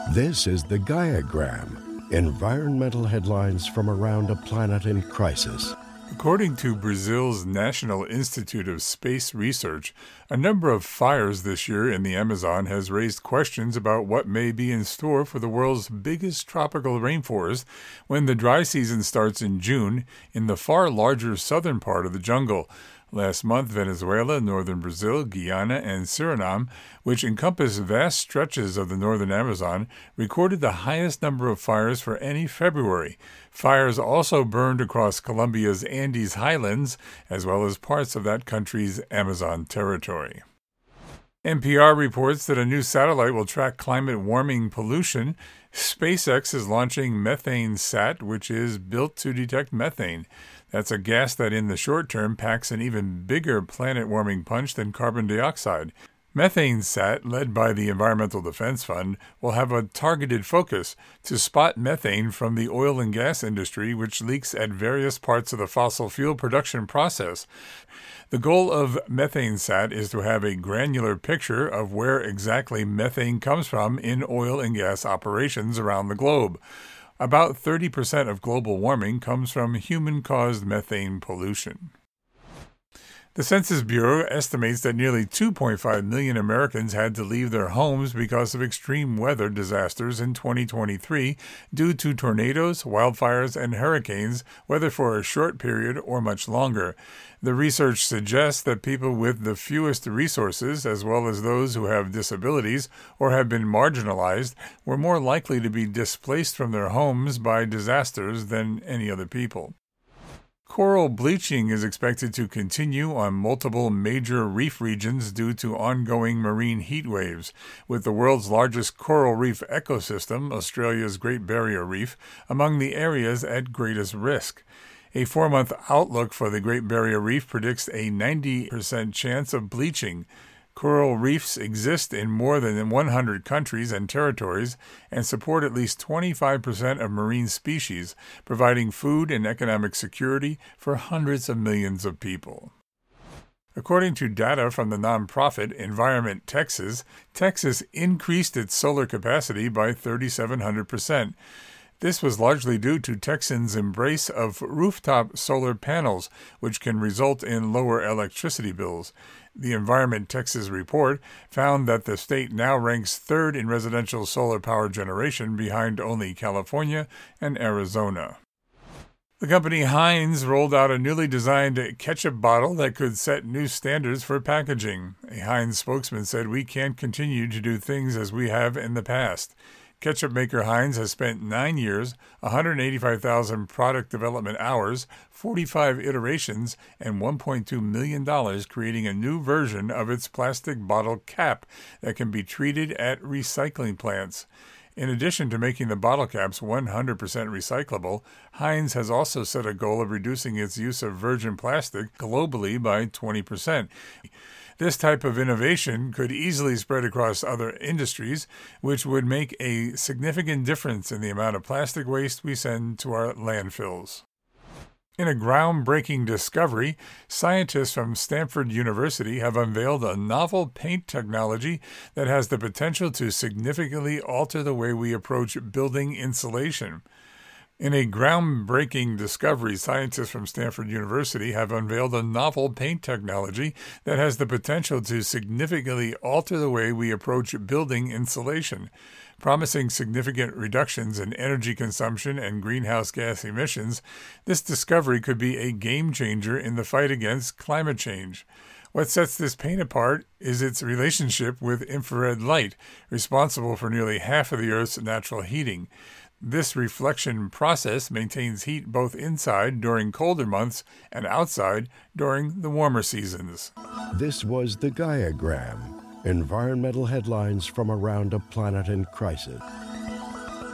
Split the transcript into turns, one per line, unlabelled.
This is the Gaiagram, environmental headlines from around a planet in crisis.
According to Brazil's National Institute of Space Research, a number of fires this year in the Amazon has raised questions about what may be in store for the world's biggest tropical rainforest when the dry season starts in June in the far larger southern part of the jungle. Last month, Venezuela, northern Brazil, Guyana, and Suriname, which encompass vast stretches of the northern Amazon, recorded the highest number of fires for any February. Fires also burned across Colombia's Andes highlands, as well as parts of that country's Amazon territory. NPR reports that a new satellite will track climate warming pollution. SpaceX is launching MethaneSat, which is built to detect methane. That's a gas that in the short term packs an even bigger planet-warming punch than carbon dioxide. MethaneSat, led by the Environmental Defense Fund, will have a targeted focus to spot methane from the oil and gas industry, which leaks at various parts of the fossil fuel production process. The goal of MethaneSat is to have a granular picture of where exactly methane comes from in oil and gas operations around the globe. About 30% of global warming comes from human-caused methane pollution. The Census Bureau estimates that nearly 2.5 million Americans had to leave their homes because of extreme weather disasters in 2023 due to tornadoes, wildfires, and hurricanes, whether for a short period or much longer. The research suggests that people with the fewest resources, as well as those who have disabilities or have been marginalized, were more likely to be displaced from their homes by disasters than any other people. Coral bleaching is expected to continue on multiple major reef regions due to ongoing marine heat waves, with the world's largest coral reef ecosystem, Australia's Great Barrier Reef, among the areas at greatest risk. A 4-month outlook for the Great Barrier Reef predicts a 90% chance of bleaching. Coral reefs exist in more than 100 countries and territories and support at least 25% of marine species, providing food and economic security for hundreds of millions of people. According to data from the nonprofit Environment Texas, Texas increased its solar capacity by 3,700%. This was largely due to Texans' embrace of rooftop solar panels, which can result in lower electricity bills. The Environment Texas report found that the state now ranks third in residential solar power generation behind only California and Arizona. The company Heinz rolled out a newly designed ketchup bottle that could set new standards for packaging. A Heinz spokesman said, "We can't continue to do things as we have in the past." Ketchup maker Heinz has spent 9 years, 185,000 product development hours, 45 iterations, and $1.2 million creating a new version of its plastic bottle cap that can be treated at recycling plants. In addition to making the bottle caps 100% recyclable, Heinz has also set a goal of reducing its use of virgin plastic globally by 20%. This type of innovation could easily spread across other industries, which would make a significant difference in the amount of plastic waste we send to our landfills. In a groundbreaking discovery, scientists from Stanford University have unveiled a novel paint technology that has the potential to significantly alter the way we approach building insulation. In a groundbreaking discovery, scientists from Stanford University have unveiled a novel paint technology that has the potential to significantly alter the way we approach building insulation. Promising significant reductions in energy consumption and greenhouse gas emissions, this discovery could be a game changer in the fight against climate change. What sets this paint apart is its relationship with infrared light, responsible for nearly half of the Earth's natural heating. This reflection process maintains heat both inside during colder months and outside during the warmer seasons.
This was the Gaiagram, environmental headlines from around a planet in crisis.